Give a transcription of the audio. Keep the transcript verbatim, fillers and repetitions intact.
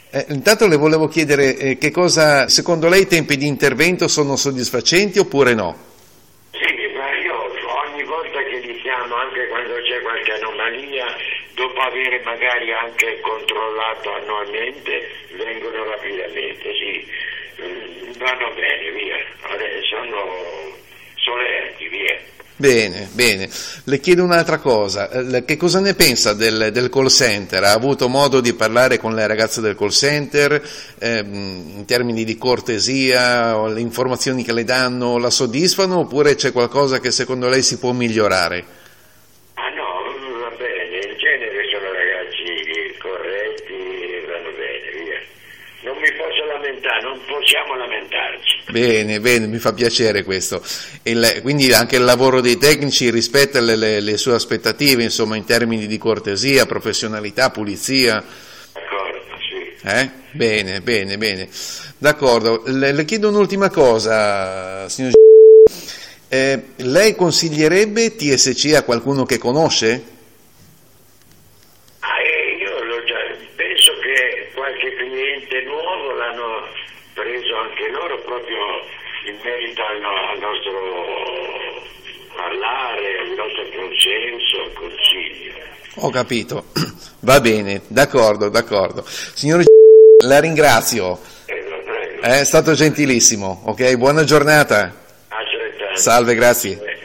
Eh, intanto le volevo chiedere eh, che cosa, secondo lei, i tempi di intervento sono soddisfacenti oppure no? Sì, ma io ogni volta che li chiamo, anche quando c'è qualche anomalia, dopo aver magari anche controllato annualmente, vengono rapidamente, sì. Vanno bene, via, sono solerti, via. Bene, bene. Le chiedo un'altra cosa, che cosa ne pensa del, del call center? Ha avuto modo di parlare con le ragazze del call center eh, in termini di cortesia, o le informazioni che le danno la soddisfano oppure c'è qualcosa che secondo lei si può migliorare? Ah no, va bene, in genere sono ragazzi corretti, vanno bene, via. Non mi posso lamentare, non possiamo lamentarci. Bene, bene, mi fa piacere questo. Il, quindi anche il lavoro dei tecnici rispetta le, le, le sue aspettative, insomma, in termini di cortesia, professionalità, pulizia. D'accordo, sì. Eh? Bene, bene, bene. D'accordo. Le, le chiedo un'ultima cosa, signor eh, lei consiglierebbe T S C a qualcuno che conosce? Ah, eh, io l'ho già, penso che qualche cliente nuovo l'hanno preso anche loro proprio in merito al, al nostro parlare, al nostro consenso, al consiglio. Ho capito, va bene, d'accordo, d'accordo. Signore, la ringrazio, Eh, lo prego. è stato gentilissimo, ok? Buona giornata. Altrettanto. Salve, grazie.